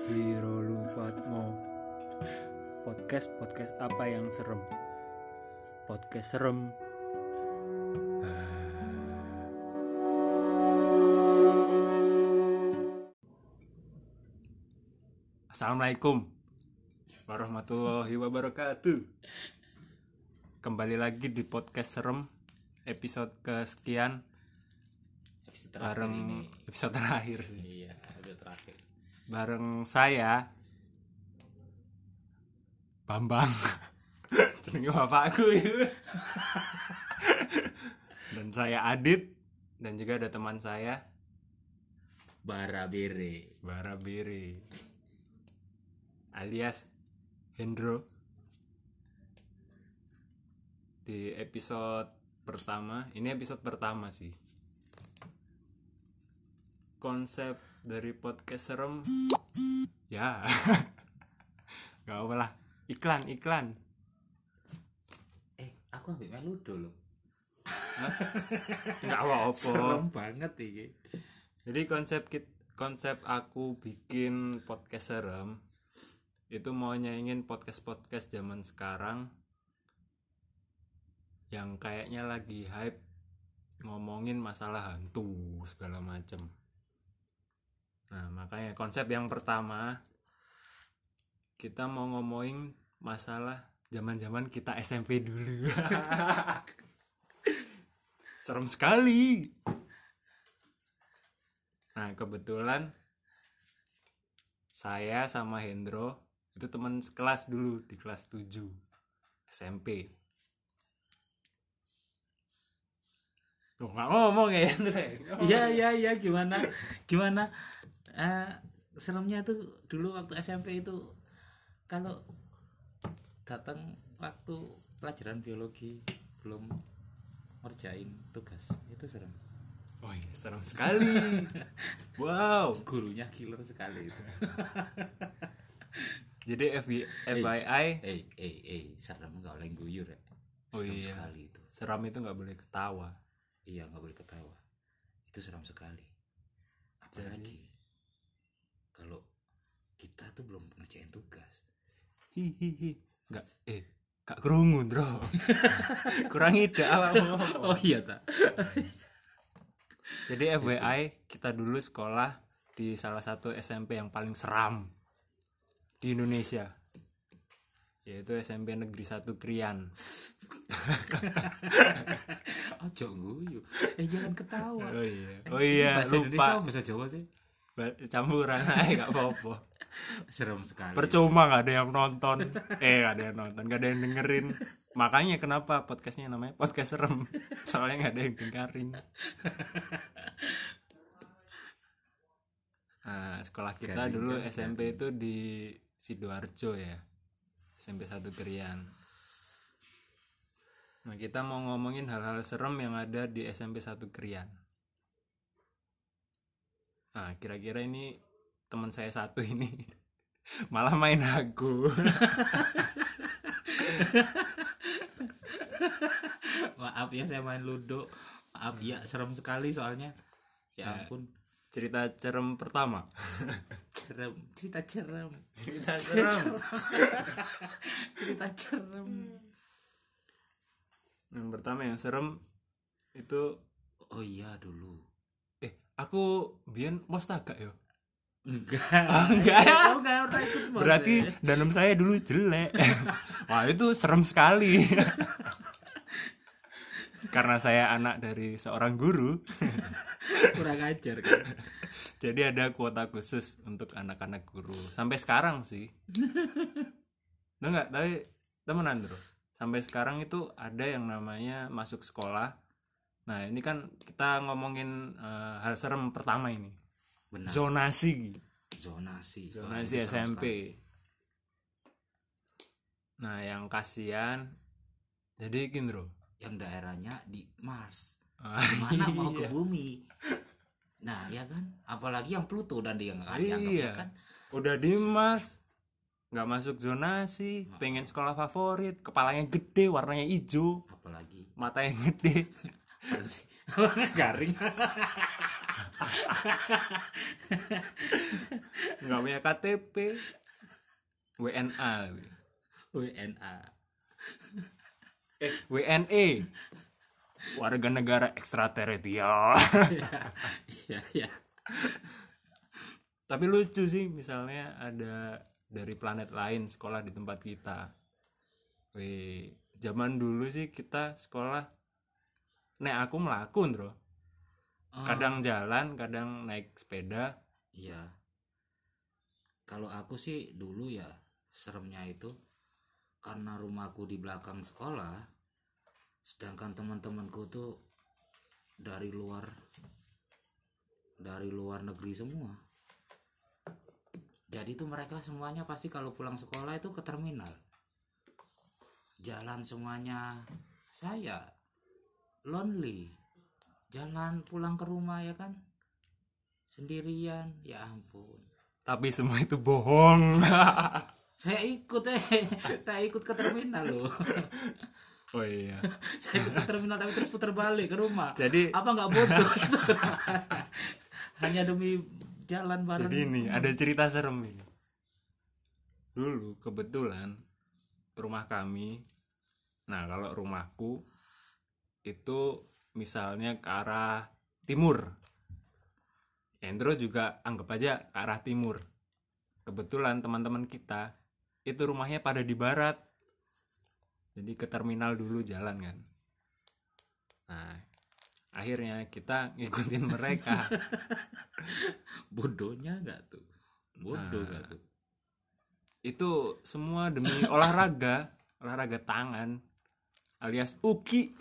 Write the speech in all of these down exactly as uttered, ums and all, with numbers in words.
Jiro Lupatmo. Podcast podcast apa yang serem? Podcast serem. Assalamualaikum warahmatullahi wabarakatuh. Kembali lagi di podcast serem episode kesekian. Episode terakhir bareng ini. episode terakhir sih. Iya, episode terakhir. Bareng saya Bambang. Jenenge bapakku itu. Dan saya Adit, dan juga ada teman saya Barabere. Barabiri alias Hendro. Di episode pertama, ini episode pertama sih. Konsep dari podcast serem ya gak apa lah, iklan iklan Eh, aku ambil meludo loh. nggak apa-apa. Serem banget iki. Jadi konsep kit konsep aku bikin podcast serem itu mau nyaingin podcast-podcast zaman sekarang yang kayaknya lagi hype ngomongin masalah hantu segala macem. Nah, makanya konsep yang pertama kita mau ngomongin masalah zaman-zaman kita S M P dulu. Serem sekali. Nah, kebetulan saya sama Hendro itu teman sekelas dulu di kelas tujuh S M P. Tuh, nggak ngomong ya Hendro. Iya, iya, iya, gimana? Gimana? Eh, seremnya tuh dulu waktu S M P itu kalau datang waktu pelajaran biologi belum ngerjain tugas, itu serem. Oh iya, serem sekali. Wow. Gurunya killer sekali itu. Jadi F B F Y I, Eh, eh, eh, serem enggak boleh guyur ya. oh Serem iya, sekali itu. seram itu nggak boleh ketawa. Iya, nggak boleh ketawa. Itu seram sekali. Apalagi kalau kita tuh belum ngerjain tugas. Hihihi, nggak eh kak kerungu bro. Kurang ide awakmu. Oh iya tak. Jadi F Y I kita dulu sekolah di salah satu S M P yang paling seram di Indonesia, yaitu S M P Negeri satu Krian. Ojo guyu. Eh jangan ketawa. Oh iya, Eh, oh iya, bahasa Indonesia lupa. apa bahasa Jawa sih? Ba- campuran aja nggak apa-apa. Serem sekali. Percuma nggak ada yang nonton, eh nggak ada yang nonton, nggak ada yang dengerin. Makanya kenapa podcastnya namanya podcast serem, soalnya nggak ada yang dengerin. Nah, sekolah kita Garing, dulu garing, S M P itu di Sidoarjo ya, S M P satu Krian. Nah, kita mau ngomongin hal-hal serem yang ada di S M P satu Krian. Nah, kira-kira ini teman saya satu ini malah main aku. Maaf ya saya main ludo. Maaf ya, serem sekali soalnya. Ya ampun. Cerita serem pertama. Cerem, cerita cerem. Cerita serem. Cerita cerem. Yang pertama yang serem itu, Oh iya dulu. eh aku biyen mos tagak yo. Enggak. enggak ya? Kamu enggak pernah ikut mos, Berarti eh. dalam saya dulu jelek. Wah, itu serem sekali. Karena saya anak dari seorang guru. Kurang ajar kan. Jadi ada kuota khusus untuk anak-anak guru. Sampai sekarang sih. Udah enggak, tapi temenan bro. Sampai sekarang itu ada yang namanya masuk sekolah. Nah, ini kan kita ngomongin uh, hal serem pertama ini. Benar. Zonasi. Zonasi. Wah, Zonasi itu S serem M P. sekali. Nah, yang kasihan jadi gini bro. Yang daerahnya di Mars. Ah, Mana mau ke iya. bumi? Nah, ya kan? Apalagi yang Pluto dan dia nggak Iya. dianggapnya kan. Udah di Mars, nggak masuk zonasi, pengen sekolah favorit, kepalanya gede, warnanya hijau, Apalagi mata yang gede. apaan sih? Garing. nggak punya K T P, W N A, W N A. eh W N E, warga negara ekstrateritorial. Iya, iya. Tapi lucu sih, misalnya ada dari planet lain sekolah di tempat kita. Wih, zaman dulu sih kita sekolah, nek aku melaku, bro. Kadang jalan, kadang naik sepeda. Iya. Kalau aku sih dulu ya seremnya itu karena rumahku di belakang sekolah, sedangkan teman-temanku tuh dari luar dari luar negeri semua. Jadi tuh mereka semuanya pasti kalau pulang sekolah itu ke terminal. Jalan semuanya, saya lonely. Jalan pulang ke rumah ya kan sendirian, ya ampun. Tapi semua itu bohong. Saya ikut eh, saya ikut ke terminal loh. Oh iya. Saya ikut ke terminal tapi terus putar balik ke rumah. Jadi apa nggak bodoh itu? Hanya demi jalan bareng. Jadi ini ada cerita serem ini. Dulu kebetulan rumah kami, nah kalau rumahku itu misalnya ke arah timur, Hendro juga anggap aja ke arah timur. Kebetulan teman-teman kita itu rumahnya pada di barat, jadi ke terminal dulu jalan kan. Nah akhirnya kita ngikutin mereka. Bodohnya nggak tuh? Bodoh nggak Nah, tuh? itu semua demi olahraga, olahraga tangan alias uki.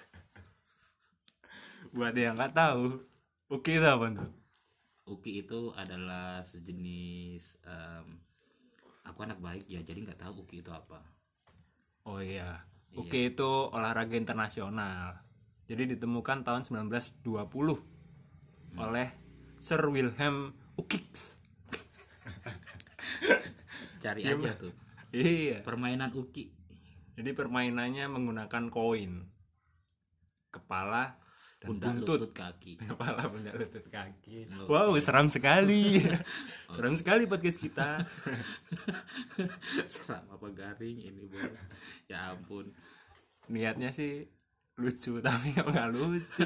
Buat yang nggak tahu, uki itu apa tuh? Uki itu adalah sejenis em, aku anak baik ya jadi nggak tahu Uki itu apa. Oh iya, uki itu olahraga internasional. Jadi ditemukan tahun sembilan belas dua puluh oleh Sir Wilhelm Ukix. Cari aja tuh Iya. permainan Uki. Jadi permainannya menggunakan koin, kepala dan Pundak, buntut. lutut, kaki. Kepala, pundak, lutut, kaki. Oke. Wow, seram sekali. Seram sekali podcast kita. Seram apa garing ini bos? Ya ampun. Niatnya sih lucu tapi nggak lucu.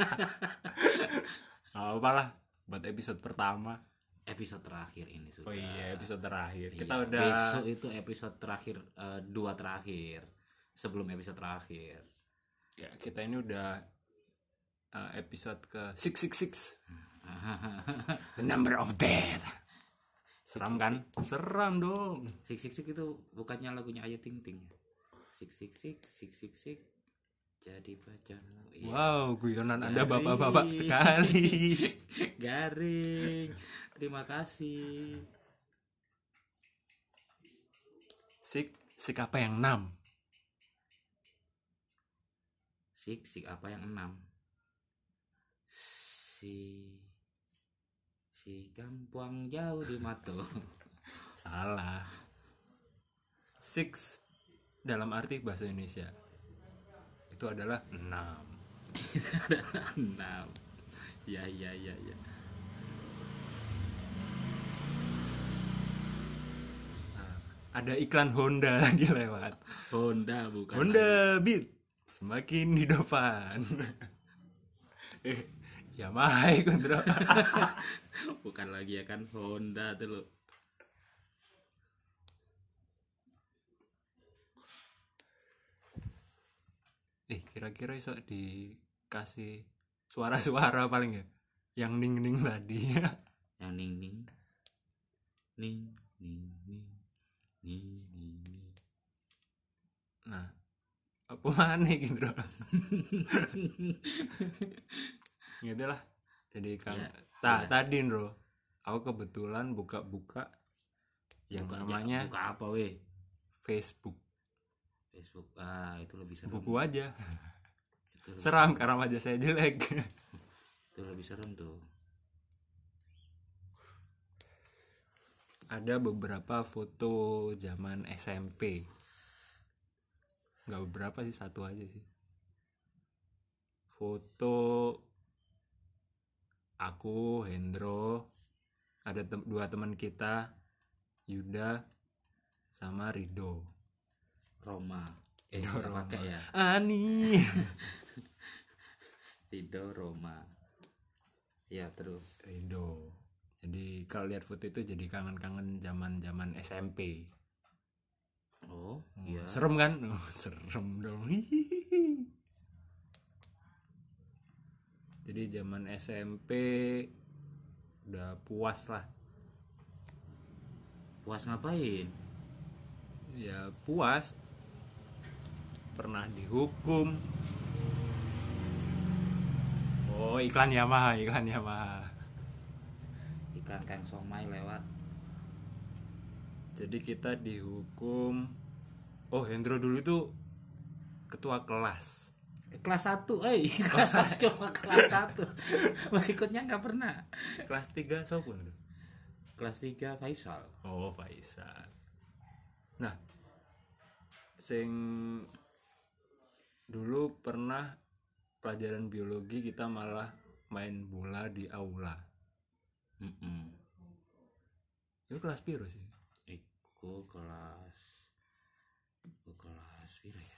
Gak apa lah, buat episode pertama. Episode terakhir ini sudah. Oh iya, episode terakhir. Iya, Kita udah besok itu episode terakhir, eh, dua terakhir sebelum episode terakhir. ya kita ini udah uh, episode ke six six six. The number of death. Seram kan? Seram dong. Sik sik sik itu bukannya lagunya Ayu Ting Ting. Sik sik sik sik sik sik jadi pacar. Iya. Wow, guyonan Anda Garing. bapak-bapak sekali. Garing. Terima kasih. Sik, sik apa yang enam? Sik sik apa yang enam? Si si kampung jauh di Mato. Salah. Six dalam arti bahasa Indonesia itu adalah enam. enam. Ya ya ya ya. Nah, ada iklan Honda lagi lewat. Honda bukan. Honda Beat semakin di depan. eh, Yamaha kontrol. Bukan lagi ya kan Honda tuh lo. Eh, kira-kira iso dikasih suara-suara paling ya yang ning-ning tadi. Yang ning ning ning ning ning ning ning ning. Nah, apa mana gitu. Gitu lah. Jadi kan Ya, ta- ya. tadi bro, aku kebetulan buka-buka yang Buka- namanya buka apa weh? Facebook. Facebook. Ah, itu lebih serem. Buku aja. Itu lebih, Seram karena wajah saya jelek. itu lebih serem tuh. Ada beberapa foto zaman S M P. Nggak beberapa sih, satu aja sih. Foto aku, Hendro, ada tem- dua teman kita, Yuda sama Rido. Roma. Eh, Rido kita Roma. pakai ya. Ani. Rido Roma. Ya, terus. Rido. Jadi kalau lihat foto itu jadi kangen-kangen zaman-zaman S M P. Oh, Oh, iya. serem kan? Oh, serem dong. Jadi zaman S M P udah puas lah. Puas ngapain? Ya puas. Pernah dihukum. Oh, iklan Yamaha, iklan Yamaha. Iklan Kang Somai lewat. Jadi kita dihukum. Oh, Hendro dulu tuh ketua kelas. Kelas satu, eh kelas satu cuma kelas satu. Wah, ikutnya nggak pernah. Kelas tiga sopun tuh. Kelas tiga Faisal. Oh, Faisal. Nah, sing dulu pernah pelajaran biologi kita malah main bola di aula. Mm-mm. Itu kelas piro sih? Iku kelas Iku kelas piro ya?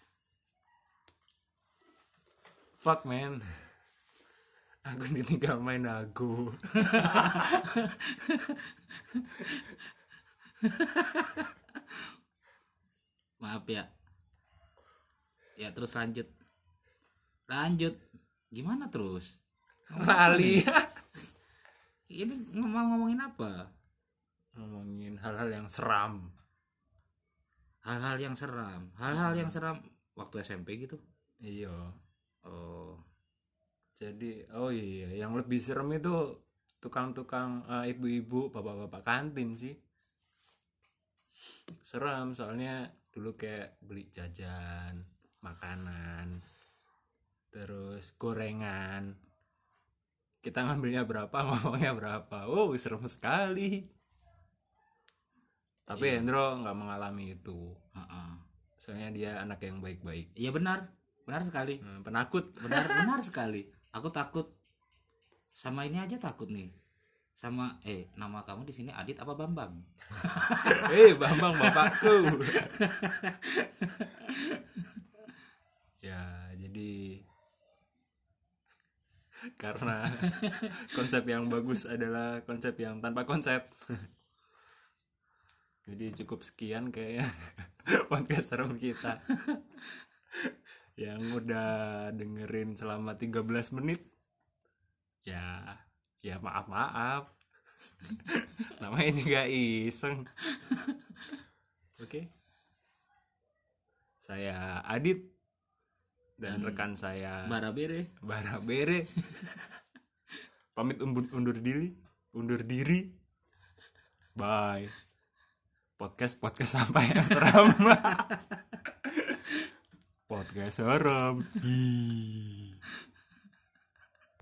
Fuck man. Aku ditinggal main aku. Maaf ya. Ya terus lanjut. Lanjut. Gimana terus? Lali. Ini ngomong-ngomongin apa? Ngomongin hal-hal yang seram. Hal-hal yang seram. Hal-hal yang seram waktu S M P gitu. Iya. Oh, Jadi, oh iya, yang lebih serem itu tukang-tukang eh, ibu-ibu, bapak-bapak kantin sih. Serem soalnya dulu kayak beli jajan, makanan, terus gorengan. Kita ngambilnya berapa, ngomongnya berapa. Oh, serem sekali. Tapi Iya. Hendro nggak mengalami itu. heeh. Soalnya dia anak yang baik-baik. Iya benar. Benar sekali. Hmm, penakut. Benar benar sekali. Aku takut sama ini aja takut nih. Sama eh nama kamu di sini Adit apa Bambang? Eh, Bambang bapakku. Ya, jadi karena konsep yang bagus adalah konsep yang tanpa konsep. Jadi cukup sekian kayaknya podcast serem kita. Yang udah dengerin selama tiga belas menit. Ya, ya maaf-maaf. Namanya juga iseng. Oke. Saya Adit dan, Dan rekan saya Barabere. Barabere. Pamit undur, undur diri, undur diri. Bye. Podcast podcast apa yang seram? Podcast serem. Hi.